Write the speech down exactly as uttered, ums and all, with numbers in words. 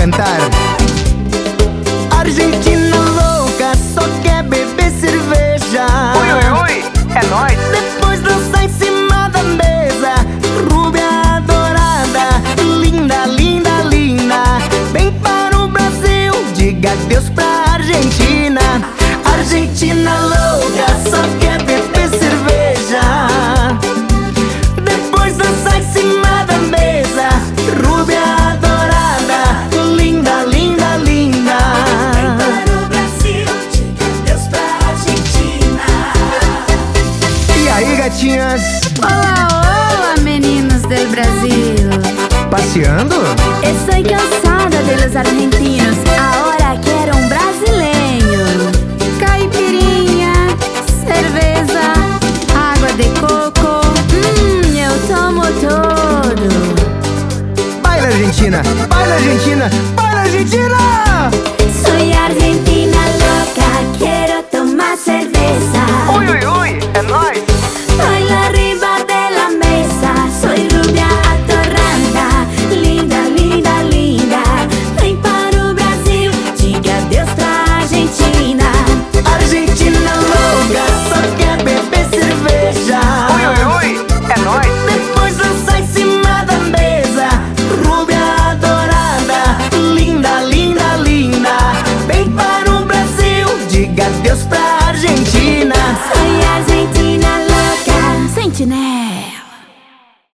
cantar. Argentina louca, só quer beber cerveja. Ui, ui, ui, é nóis. Depois dança em cima da mesa, rubia dourada, linda, linda, linda. Vem para o Brasil, diga adeus pra Argentina. Argentina louca, só quer beber cerveja. Depois dança em cima da mesa, rubia dourada, linda, linda, linda. Vem para o Brasil, diga adeus pra Argentina. E aí, gatinhas? Olá, olá, meninos del Brasil. Passeando? Estoy cansada de los argentinos.